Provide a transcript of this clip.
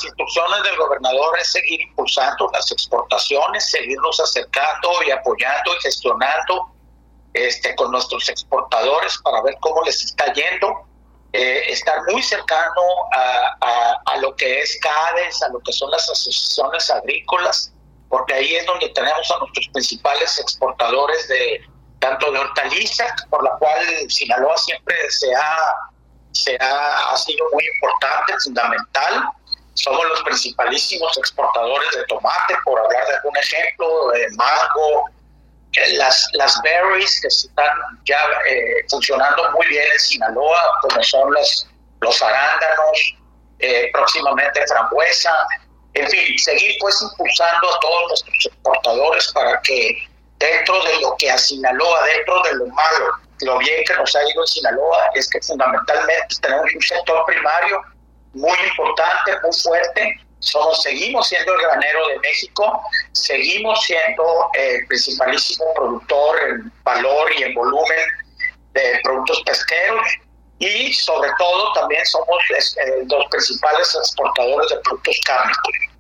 instrucciones del gobernador es seguir impulsando las exportaciones, seguirnos acercando y apoyando y gestionando con nuestros exportadores para ver cómo les está yendo. Estar muy cercano a lo que es CADES, a lo que son las asociaciones agrícolas, porque ahí es donde tenemos a nuestros principales exportadores tanto de hortalizas, por la cual Sinaloa siempre ha sido muy importante, fundamental. Somos los principalísimos exportadores de tomate, por hablar de algún ejemplo, de mango, las berries que están ya funcionando muy bien en Sinaloa, como son los arándanos, próximamente frambuesa. En fin, seguir pues impulsando a todos nuestros exportadores para que dentro de lo que a Sinaloa, dentro de lo malo, lo bien que nos ha ido en Sinaloa, es que fundamentalmente tenemos un sector primario muy importante, muy fuerte. Seguimos siendo el granero de México, seguimos siendo el principalísimo productor en valor y en volumen de productos pesqueros, y sobre todo también somos los principales exportadores de productos cárnicos.